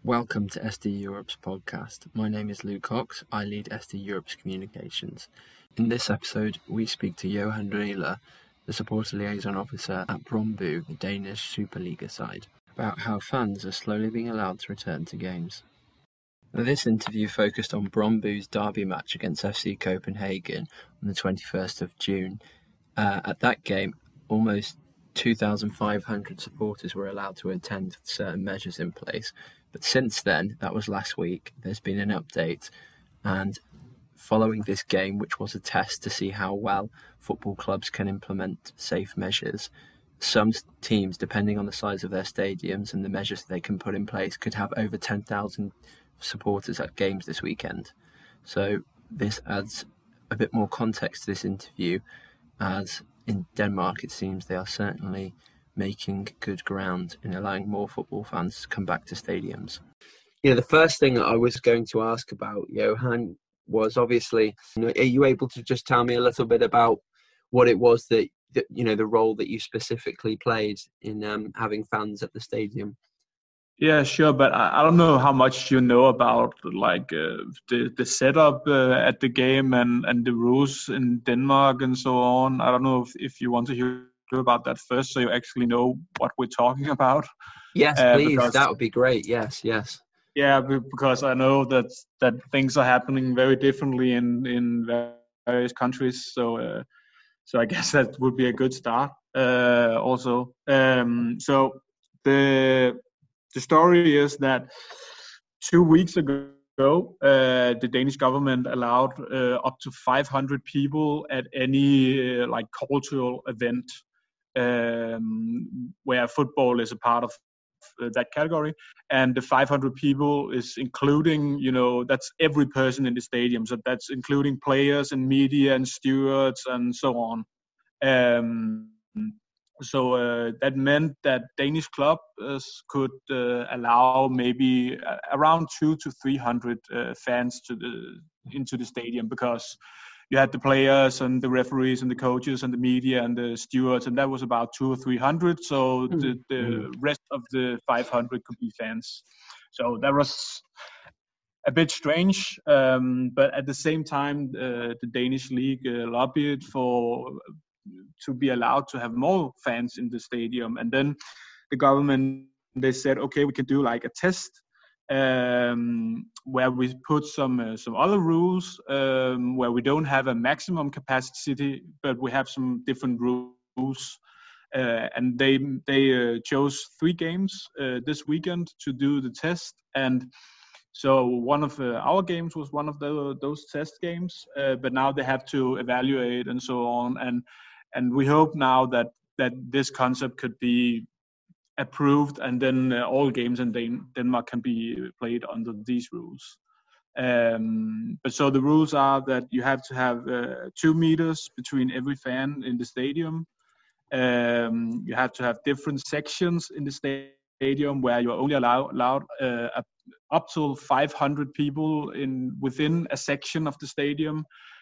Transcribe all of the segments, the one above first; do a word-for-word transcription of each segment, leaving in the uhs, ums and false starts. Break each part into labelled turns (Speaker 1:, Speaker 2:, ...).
Speaker 1: Welcome to S D Europe's podcast. My name is Luke Cox. I lead S D Europe's communications. In this episode, we speak to Johan Rehler, the supporter liaison officer at Brøndby, the Danish Superliga side, about how fans are slowly being allowed to return to games. This interview focused on Brøndby's derby match against F C Copenhagen on the twenty-first of June. Uh, at that game, almost two thousand five hundred supporters were allowed to attend with certain measures in place. But since then, that was last week, there's been an update, and following this game, which was a test to see how well football clubs can implement safe measures, some teams, depending on the size of their stadiums and the measures they can put in place, could have over ten thousand supporters at games this weekend. So this adds a bit more context to this interview, as in Denmark it seems they are certainly making good ground in allowing more football fans to come back to stadiums.
Speaker 2: You know, the first thing that I was going to ask about, Johan, was obviously, you know, are you able to just tell me a little bit about what it was that, that you know, the role that you specifically played in um, having fans at the stadium?
Speaker 3: Yeah, sure, but I, I don't know how much you know about like uh, the the setup uh, at the game and, and the rules in Denmark and so on. I don't know if, if you want to hear about that first, so you actually know what we're talking about.
Speaker 2: Yes,
Speaker 3: uh,
Speaker 2: please.
Speaker 3: Because,
Speaker 2: that would be great. Yes, yes.
Speaker 3: Yeah, because I know that that things are happening very differently in in various countries. So, uh, so I guess that would be a good start. Uh, also, um, so the the story is that two weeks ago, uh, the Danish government allowed uh, up to five hundred people at any uh, like cultural event. Um, where football is a part of uh, that category, and the five hundred people is including, you know, that's every person in the stadium, so that's including players and media and stewards and so on. Um, so uh, that meant that Danish clubs could uh, allow maybe around two to three hundred uh, fans to the into the stadium, because you had the players and the referees and the coaches and the media and the stewards, and that was about two or three hundred. So mm-hmm. the, the rest of the five hundred could be fans. So that was a bit strange, um, but at the same time, uh, the Danish league uh, lobbied for to be allowed to have more fans in the stadium. And then the government, they said, okay, we can do like a test. Um, where we put some uh, some other rules, um, where we don't have a maximum capacity, but we have some different rules. Uh, and they they uh, chose three games uh, this weekend to do the test. And so one of uh, our games was one of the, those test games, uh, but now they have to evaluate and so on. And and we hope now that that this concept could be approved, and then uh, all games in Dan- Denmark can be played under these rules. Um, but so the rules are that you have to have uh, two meters between every fan in the stadium. Um, you have to have different sections in the stadium where you're only allow- allowed uh, up to five hundred people in within a section of the stadium,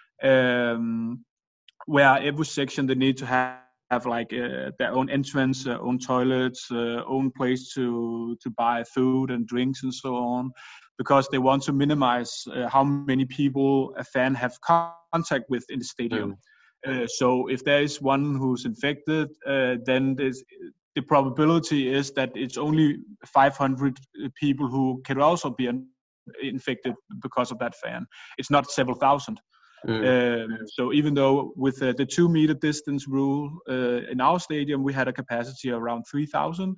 Speaker 3: um, where every section they need to have have like uh, their own entrance, uh, own toilets, uh, own place to to buy food and drinks and so on, because they want to minimize uh, how many people a fan have contact with in the stadium. Mm. Uh, so if there is one who's infected, uh, then there's, the probability is that it's only five hundred people who can also be infected because of that fan. It's not several thousand. Mm. Um, so even though with uh, the two meter distance rule uh, in our stadium, we had a capacity of around three thousand.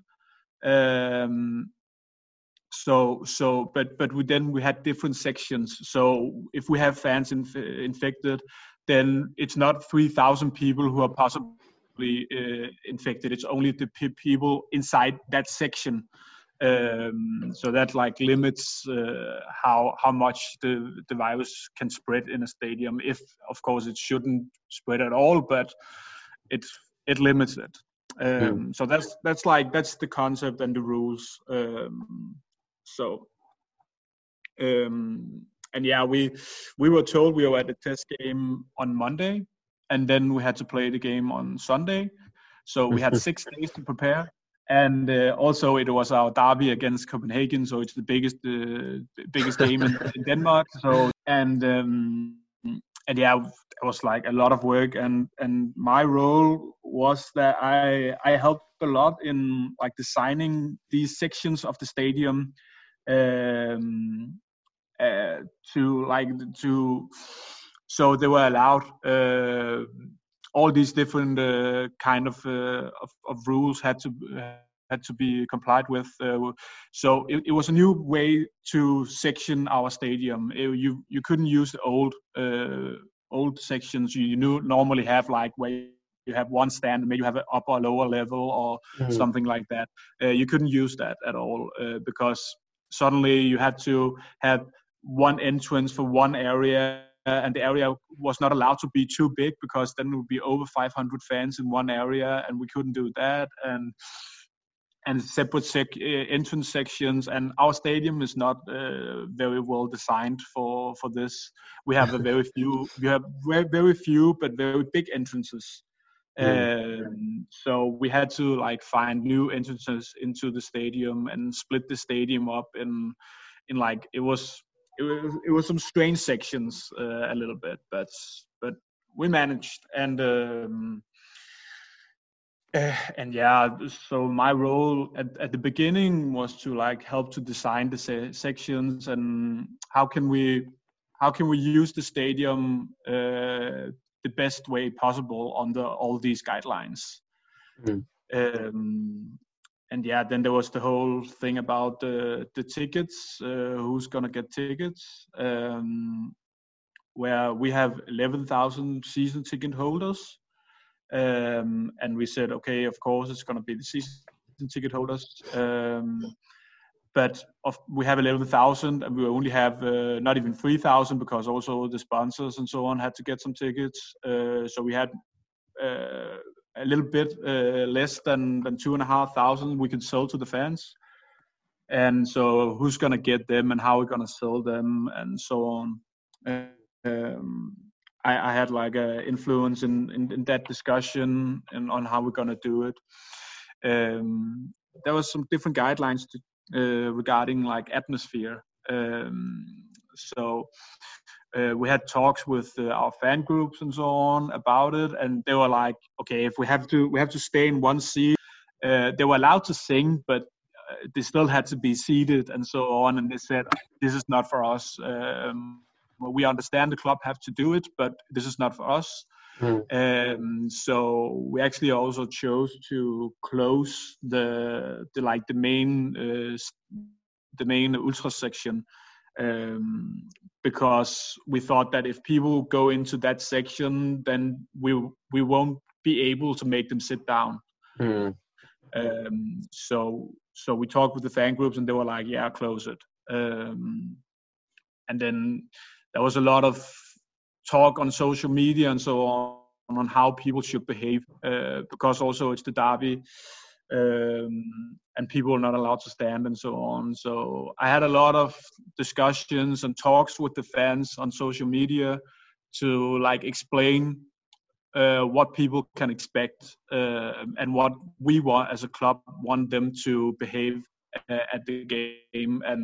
Speaker 3: Um, so, so, but, but we then we had different sections. So if we have fans inf- infected, then it's not three thousand people who are possibly uh, infected. It's only the p- people inside that section. Um, so that like limits uh, how how much the, the virus can spread in a stadium. If of course it shouldn't spread at all, but it it limits it. Um, mm. So that's that's like that's the concept and the rules. Um, so um, and yeah, we we were told we were at the test game on Monday, and then we had to play the game on Sunday. So we had six days to prepare. and uh, also it was our derby against Copenhagen, so it's the biggest uh, biggest game in, in Denmark. So and um, and yeah, it was like a lot of work, and and my role was that I I helped a lot in like designing these sections of the stadium um, uh, to like to so they were allowed. Uh, all these different uh, kind of, uh, of of rules had to uh, had to be complied with. Uh, so it, it was a new way to section our stadium. It, you you couldn't use the old uh, old sections you, you knew normally have, like where you have one stand and maybe you have an upper or lower level or mm-hmm. something like that. Uh, you couldn't use that at all uh, because suddenly you had to have one entrance for one area. Uh, and the area was not allowed to be too big because then it would be over five hundred fans in one area, and we couldn't do that. And and separate sec- entrance sections. And our stadium is not uh, very well designed for for this. We have a very few. We have very very few but very big entrances. Mm. Um, so we had to like find new entrances into the stadium and split the stadium up in in like it was. It was, it was some strange sections uh, a little bit, but but we managed, and um, uh, and yeah. So my role at, at the beginning was to like help to design the se- sections and how can we how can we use the stadium uh, the best way possible under all these guidelines. Mm. Um, And yeah, then there was the whole thing about the the tickets, uh, who's gonna get tickets, um, where we have eleven thousand season ticket holders, um, and we said, okay, of course it's gonna be the season ticket holders, um, but of, we have eleven thousand, and we only have uh, not even three thousand because also the sponsors and so on had to get some tickets, uh, so we had. Uh, a little bit uh, less than, than two and a half thousand we could sell to the fans. And so who's going to get them and how we're going to sell them and so on. Um, I, I had like a influence in, in, in that discussion and on how we're going to do it. Um, there was some different guidelines to, uh, regarding like atmosphere. Um, so Uh, we had talks with uh, our fan groups and so on about it, and they were like, okay, if we have to we have to stay in one seat. Uh, they were allowed to sing, but uh, they still had to be seated and so on, and they said, this is not for us. Um, well, we understand the club have to do it, but this is not for us. Mm. Um, so we actually also chose to close the, the like the main uh, the main ultra section. Um, because we thought that if people go into that section, then we we won't be able to make them sit down. Mm. Um, so so we talked with the fan groups, and they were like, "Yeah, close it." Um, and then there was a lot of talk on social media and so on on how people should behave, uh, because also it's the derby. Um, and people are not allowed to stand and so on. So I had a lot of discussions and talks with the fans on social media to like explain uh, what people can expect uh, and what we want as a club want them to behave uh, at the game. And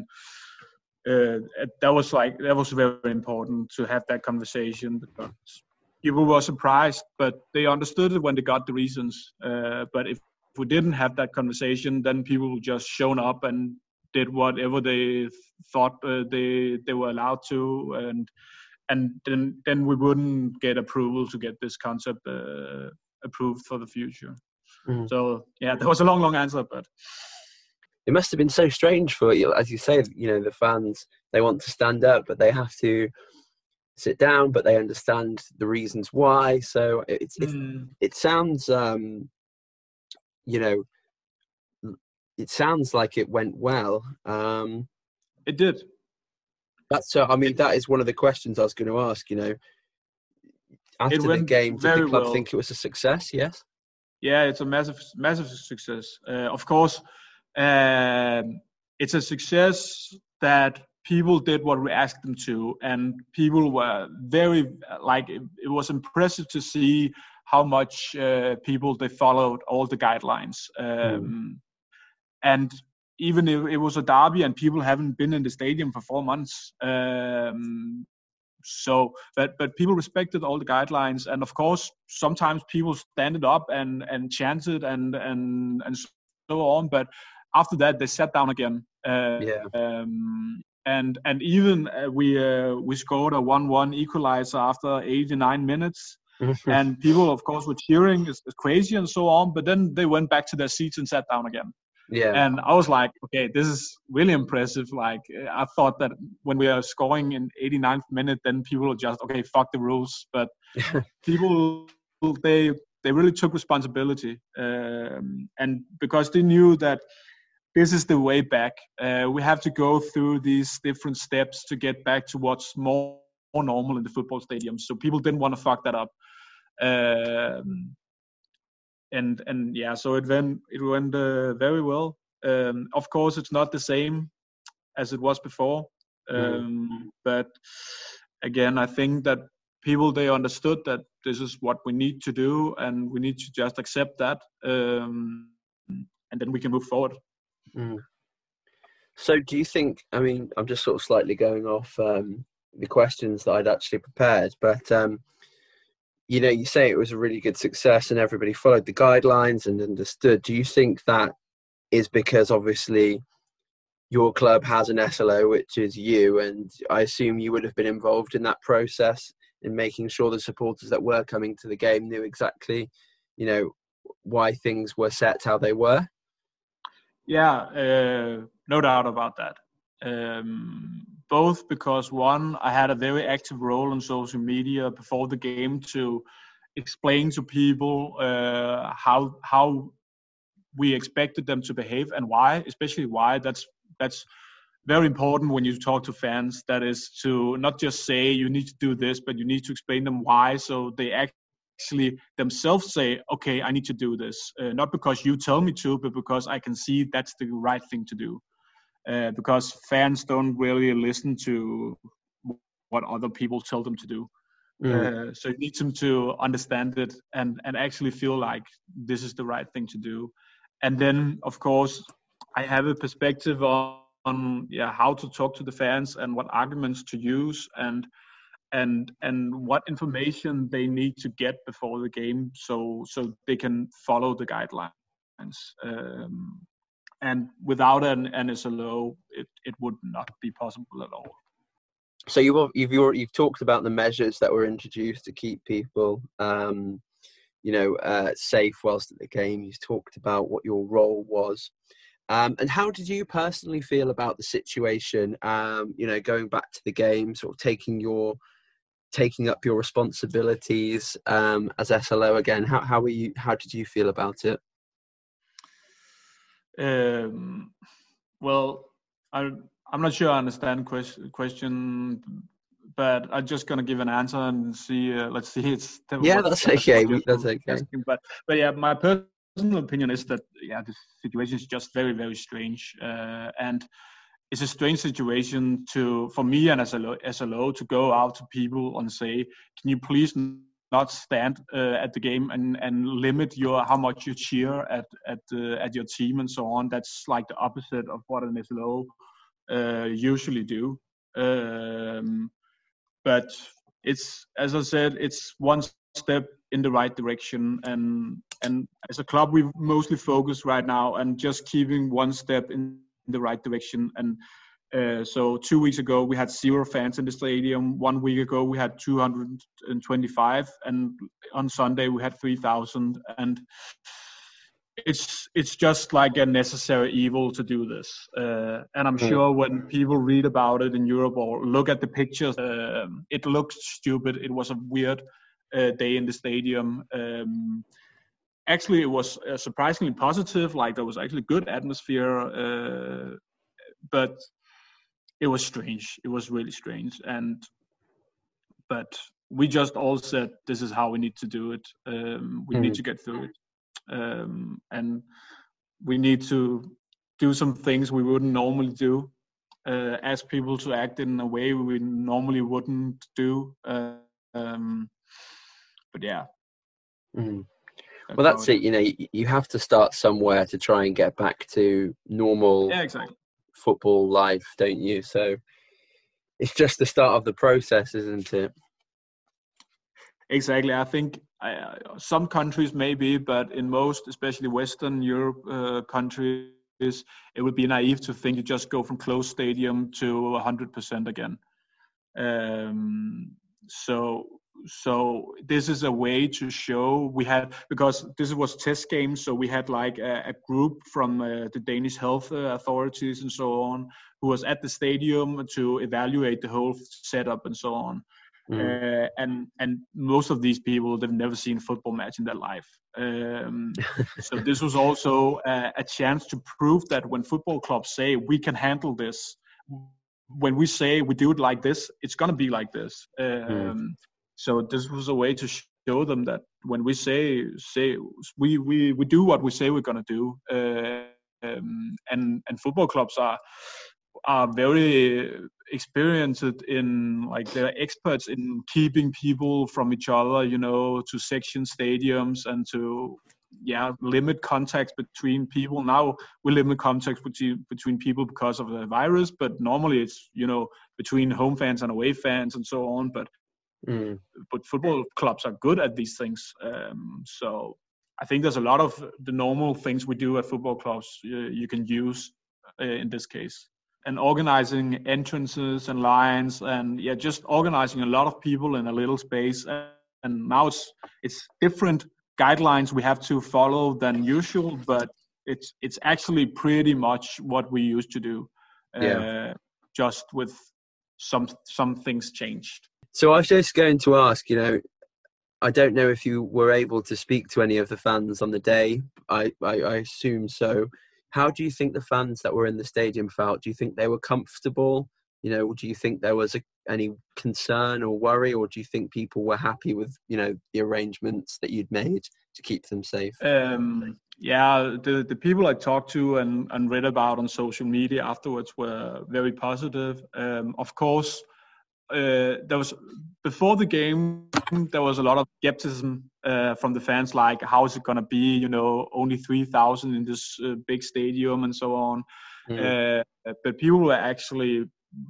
Speaker 3: uh, that was like that was very important to have that conversation because people were surprised, but they understood it when they got the reasons. Uh, but if If we didn't have that conversation, then people would just shown up and did whatever they thought uh, they they were allowed to, and and then then we wouldn't get approval to get this concept uh, approved for the future. Mm. So yeah, that was a long, long answer, but
Speaker 2: it must have been so strange for you, as you say. You know, the fans, they want to stand up, but they have to sit down, but they understand the reasons why. So it's, it's mm. it sounds. Um, you know, it sounds like it went well. Um,
Speaker 3: it did.
Speaker 2: That's so. I mean, that is one of the questions I was going to ask. You know, after the game, did the club
Speaker 3: well.
Speaker 2: think it was a success? Yes.
Speaker 3: Yeah, it's a massive, massive success. Uh, of course, um, it's a success that people did what we asked them to, and people were very like. It, it was impressive to see how much uh, people they followed all the guidelines. Um, mm. and even if it was a derby and people haven't been in the stadium for four months. Um, so, but but people respected all the guidelines, and of course, sometimes people standed up and and chanted and and and so on. But after that, they sat down again. Uh,
Speaker 2: Yeah.
Speaker 3: Um, and and even uh, we uh, we scored a one one equalizer after eighty-nine minutes. And people, of course, were cheering, it's, it's crazy and so on. But then they went back to their seats and sat down again.
Speaker 2: Yeah.
Speaker 3: And I was like, okay, this is really impressive. Like, I thought that when we are scoring in eighty-ninth minute, then people will just, okay, fuck the rules. But people, they they really took responsibility. Um, and because they knew that this is the way back, uh, we have to go through these different steps to get back to what's more, more normal in the football stadium. So people didn't want to fuck that up. Um, and and yeah, so it went it went uh, very well. Um, of course, it's not the same as it was before, um, mm. but again, I think that people, they understood that this is what we need to do, and we need to just accept that, um, and then we can move forward.
Speaker 2: Mm. So, do you think? I mean, I'm just sort of slightly going off um, the questions that I'd actually prepared, but. Um, You know, you say it was a really good success and everybody followed the guidelines and understood. Do you think that is because obviously your club has an S L O, which is you, and I assume you would have been involved in that process in making sure the supporters that were coming to the game knew exactly, you know, why things were set how they were?
Speaker 3: Yeah, uh, no doubt about that. Um, both because, one, I had a very active role on social media before the game to explain to people uh, how how we expected them to behave and why, especially why. That's that's very important when you talk to fans. That is to not just say you need to do this, but you need to explain them why, so they actually themselves say, okay, I need to do this. Uh, not because you tell me to, but because I can see that's the right thing to do. Uh, because fans don't really listen to what other people tell them to do. Mm. Uh, so you need them to understand it and, and actually feel like this is the right thing to do. And then, of course, I have a perspective on, on yeah, how to talk to the fans and what arguments to use and and and what information they need to get before the game so so they can follow the guidelines. Um, And without an, an S L O, it, it would not be possible at all.
Speaker 2: So you've you've you've talked about the measures that were introduced to keep people, um, you know, uh, safe whilst at the game. You've talked about what your role was, um, and how did you personally feel about the situation? Um, you know, going back to the game, sort of taking your taking up your responsibilities um, as S L O again. How how were you? How did you feel about it?
Speaker 3: Um, well, I, I'm not sure I understand the question, question, but I'm just going to give an answer and see, uh, let's see. It's
Speaker 2: Yeah, that's okay. That's okay.
Speaker 3: Asking. But, but yeah, my personal opinion is that, yeah, the situation is just very, very strange. Uh, and it's a strange situation to, for me and as a S L O to go out to people and say, can you please not stand uh, at the game and, and limit your how much you cheer at at uh, at your team and so on. That's like the opposite of what an S L O uh, usually do. Um, but it's, as I said, it's one step in the right direction. And and as a club, we mostly focus right now on just keeping one step in the right direction. And Uh, so two weeks ago we had zero fans in the stadium. One week ago we had two hundred twenty-five, and on Sunday we had three thousand. And it's it's just like a necessary evil to do this. Uh, and I'm sure when people read about it in Europe or look at the pictures, uh, it looks stupid. It was a weird uh, day in the stadium. Um, actually, it was uh, surprisingly positive. Like there was actually good atmosphere, uh, but it was strange. It was really strange. And, but we just all said, this is how we need to do it. Um, we mm. need to get through it. Um, and we need to do some things we wouldn't normally do. Uh, ask people to act in a way we normally wouldn't do. Uh, um, but yeah.
Speaker 2: Mm. Well, that's it. You know, you, you have to start somewhere to try and get back to normal
Speaker 3: Yeah, exactly.
Speaker 2: football life, don't you? So it's just the start of the process, isn't it?
Speaker 3: Exactly. I think uh, some countries maybe, but in most, especially Western Europe uh, countries, it would be naive to think you just go from closed stadium to one hundred percent again. Um, so, so this is a way to show we had, because this was test games, so we had like a, a group from uh, the Danish health uh, authorities and so on, who was at the stadium to evaluate the whole setup and so on. Mm. Uh, and and most of these people, they've never seen a football match in their life. Um, so this was also a, a chance to prove that when football clubs say we can handle this, when we say we do it like this, it's going to be like this. Um, mm. So this was a way to show them that when we say say we we, we do what we say we're going to do, uh, um, and and football clubs are are very experienced in, like, they're experts in keeping people from each other, you know, to section stadiums and to, yeah, limit contacts between people. Now we limit contacts between between people because of the virus, but normally it's, you know, between home fans and away fans and so on. But mm. but football clubs are good at these things. Um, so I think there's a lot of the normal things we do at football clubs uh, you can use uh, in this case. And organizing entrances and lines, and yeah, just organizing a lot of people in a little space. And now it's it's different guidelines we have to follow than usual, but it's it's actually pretty much what we used to do, yeah. uh, just with some some things changed.
Speaker 2: So I was just going to ask, you know, I don't know if you were able to speak to any of the fans on the day. I, I, I assume so. How do you think the fans that were in the stadium felt? Do you think they were comfortable? You know, do you think there was a, any concern or worry, or do you think people were happy with, you know, the arrangements that you'd made to keep them safe?
Speaker 3: Um, yeah, the, the people I talked to and, and read about on social media afterwards were very positive. Um, of course, uh, there was before the game, there was a lot of skepticism uh, from the fans, like, how is it going to be, you know, only three thousand in this uh, big stadium and so on. Mm. Uh, but people were actually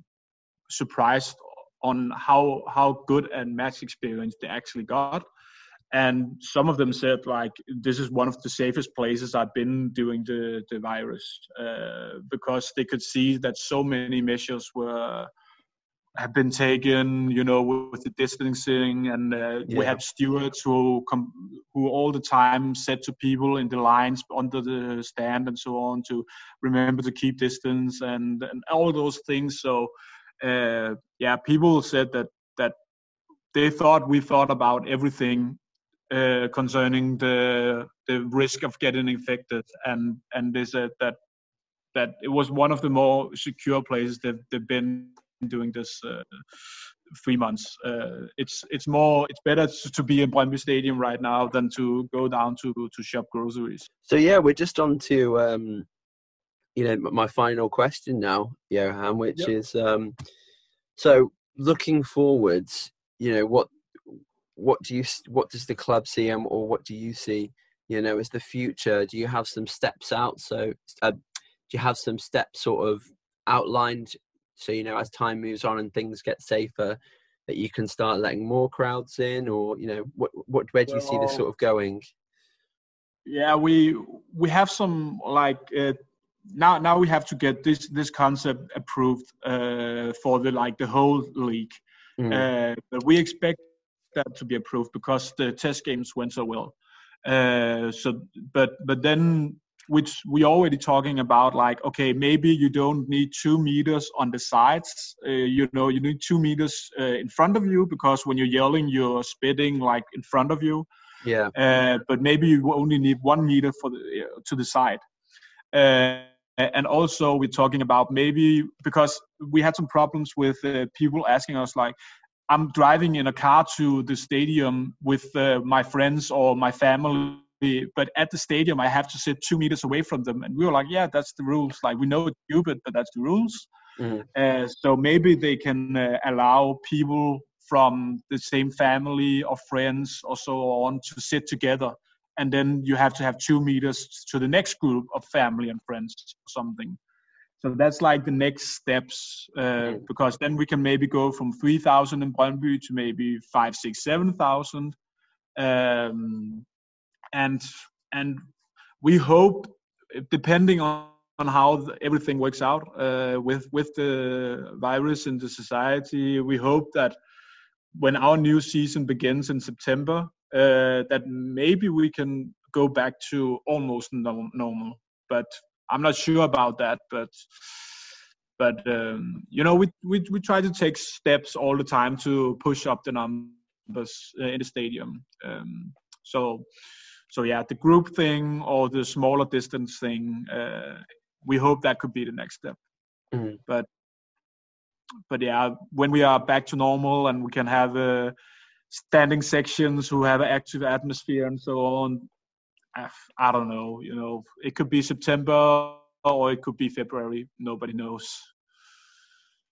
Speaker 3: surprised on how how good a match experience they actually got. And some of them said, like, this is one of the safest places I've been during the, the virus, uh, because they could see that so many measures were have been taken, you know, with the distancing, and uh, yeah. we had stewards who com- who all the time said to people in the lines under the stand and so on to remember to keep distance and, and all those things. So, uh, yeah, people said that that they thought we thought about everything uh, concerning the the risk of getting infected, and and they said that that it was one of the more secure places they've, they've been doing this uh, three months. Uh, it's it's more it's better to, to be in Brøndby Stadium right now than to go down to to shop groceries.
Speaker 2: So yeah, we're just on to um, you know, my final question now, Johan, which yep. is um, so looking forwards, you know, what what do you what does the club see, um, or what do you see, you know, as the future? Do you have some steps out? So uh, do you have some steps sort of outlined? So, you know, as time moves on and things get safer, that you can start letting more crowds in, or, you know, what, what, where do you well, see this sort of going?
Speaker 3: Yeah, we we have some, like, uh, now now we have to get this this concept approved uh, for the like the whole league. Mm. Uh, but we expect that to be approved because the test games went so well. Uh, so, but but then. Which we already talking about, like, okay, maybe you don't need two meters on the sides. Uh, you know, you need two meters uh, in front of you, because when you're yelling, you're spitting like in front of you.
Speaker 2: Yeah.
Speaker 3: Uh, but maybe you only need one meter for the uh, to the side. Uh, and also, we're talking about maybe, because we had some problems with uh, people asking us, like, I'm driving in a car to the stadium with uh, my friends or my family, but at the stadium I have to sit two meters away from them, and we were like, yeah, that's the rules. Like, we know it's stupid, but that's the rules. Mm-hmm. Uh, so maybe they can uh, allow people from the same family or friends or so on to sit together and then you have to have two meters to the next group of family and friends or something. So that's like the next steps, uh, because then we can maybe go from three thousand in Brøndby to maybe five, six, seven thousand, um, and and we hope, depending on, on how the, everything works out uh, with with the virus in the society, we hope that when our new season begins in September, uh, that maybe we can go back to almost no, normal, but. I'm not sure about that, but but um, you know, we, we we try to take steps all the time to push up the numbers uh, in the stadium. Um, so so yeah, the group thing or the smaller distance thing, uh, we hope that could be the next step. Mm-hmm. But but yeah, when we are back to normal and we can have uh, standing sections who have an active atmosphere and so on. I don't know, you know, it could be September or it could be February. Nobody knows.